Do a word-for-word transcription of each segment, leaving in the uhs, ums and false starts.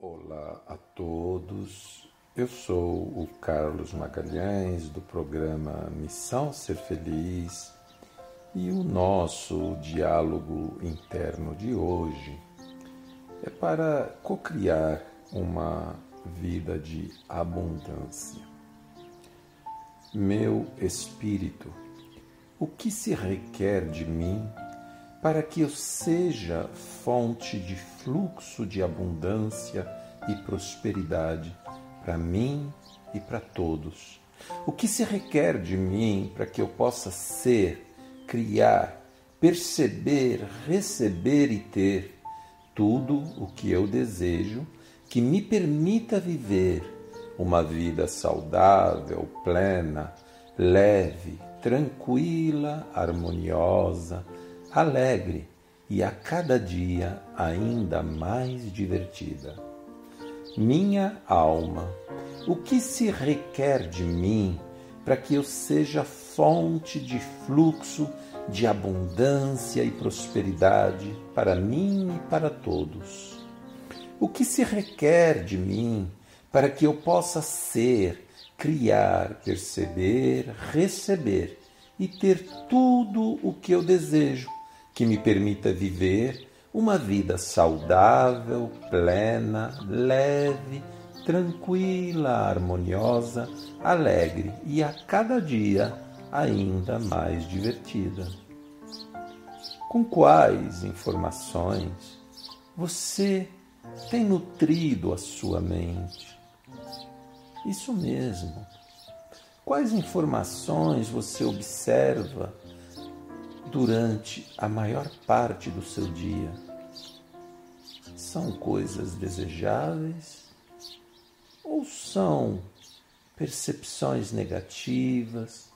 Olá a todos, eu sou o Carlos Magalhães do programa Missão Ser Feliz e o nosso diálogo interno de hoje é para cocriar uma vida de abundância. Meu espírito, o que se requer de mim para que eu seja fonte de fluxo de abundância e prosperidade para mim e para todos? O que se requer de mim para que eu possa ser, criar, perceber, receber e ter tudo o que eu desejo que me permita viver uma vida saudável, plena, leve, tranquila, harmoniosa, alegre e a cada dia ainda mais divertida. Minha alma, o que se requer de mim para que eu seja fonte de fluxo de abundância e prosperidade para mim e para todos? O que se requer de mim para que eu possa ser, criar, perceber, receber e ter tudo o que eu desejo, que me permita viver uma vida saudável, plena, leve, tranquila, harmoniosa, alegre e a cada dia ainda mais divertida? Com quais informações você tem nutrido a sua mente? Isso mesmo. Quais informações você observa durante a maior parte do seu dia? São coisas desejáveis ou são percepções negativas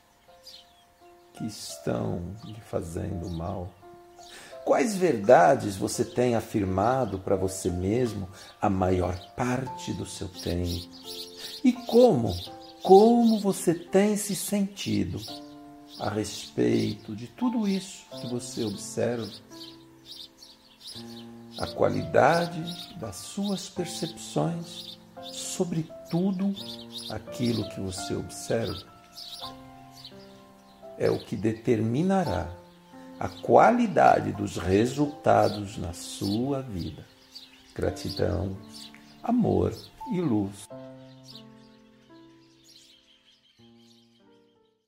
que estão lhe fazendo mal? Quais verdades você tem afirmado para você mesmo a maior parte do seu tempo? E como, como você tem se sentido a respeito de tudo isso que você observa? A qualidade das suas percepções sobre tudo aquilo que você observa é o que determinará a qualidade dos resultados na sua vida. Gratidão, amor e luz.